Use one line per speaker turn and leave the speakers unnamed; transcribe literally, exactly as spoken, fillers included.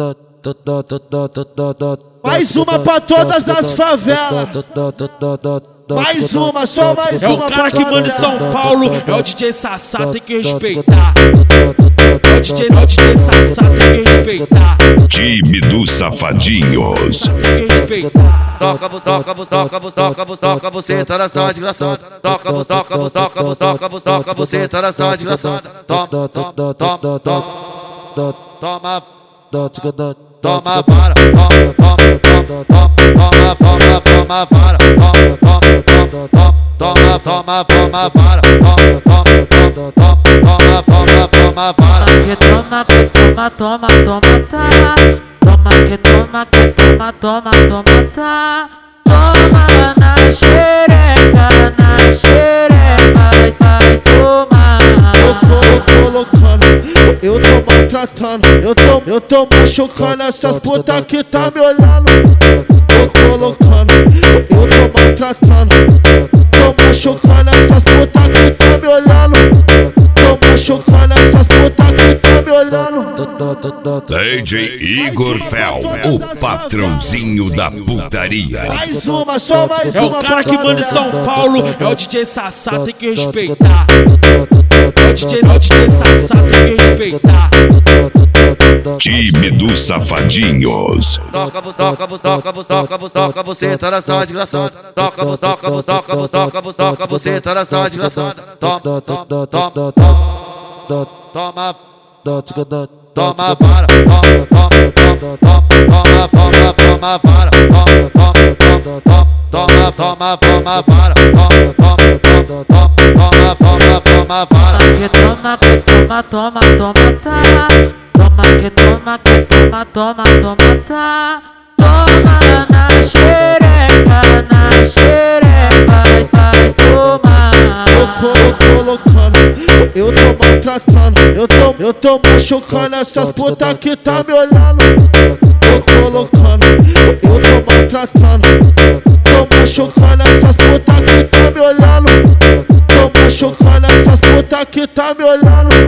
Mais uma pra todas as favelas. Mais uma, só mais
é
uma.
É o cara que manda em São Paulo, é o D J Sassá, tem que respeitar. É o D J, é o D J Sassá, tem que respeitar.
Time dos Safadinhos.
Tem que respeitar.
Toca, bus, toca, bus, toca, bus, toca, bus, toca, você tá nessa desgraçada. Toca, bus, toca, bus, toca, bus, toca, bus, toca, você tá nessa desgraçada. Toma, toma, toma, toma, toma, toma vara, toma, toma, toma, toma, toma, toma vara, toma, toma, toma, toma, toma vara, toma, toma, toma, toma, toma vara.
Que toma, que toma, toma, toma, tá. Toma, que toma, que toma, toma, toma, tá. Toma na xereca, na xereca, vai, vai tomar.
Eu tô colocando, eu tô maltratando, eu tô, eu tô machucando essas putas que tá me olhando. Tô colocando, eu tô maltratando, tô machucando essas putas que tá me olhando. Tô machucando essas putas que tá me olhando.
D J Igor Fel, o patrãozinho da putaria.
Mais uma, só mais
É
uma.
o cara que manda em São Paulo, é o D J Sassá, tem que respeitar. É o D J, é o D J Sassá, tem que respeitar.
Time dos Safadinhos.
Toca, bus, toca, bus, toca, bus, toca, bus, toca, você tá nessa desgraçada. Toca, bus, toca, bus, toca, bus, toca, bus, toca, você tá nessa desgraçada. Toma, toma, toma, toma, toma vara, toma, toma, toma, toma, toma, toma vara, toma, toma, toma, toma, toma vara, toma, toma, toma, toma, toma vara.
Que toma, que toma, toma, toma, tá. Toma, que toma, que toma, toma, toma, tá. Toma na xereca, na xereca, vai, vai tomar.
Eu tô colocando, eu tô maltratando, eu tô, eu tô machucando essas putas que tá me olhando. Tô colocando, eu tô maltratando, tô machucando essas putas que tá me olhando. Tô machucando essas putas que tá me olhando.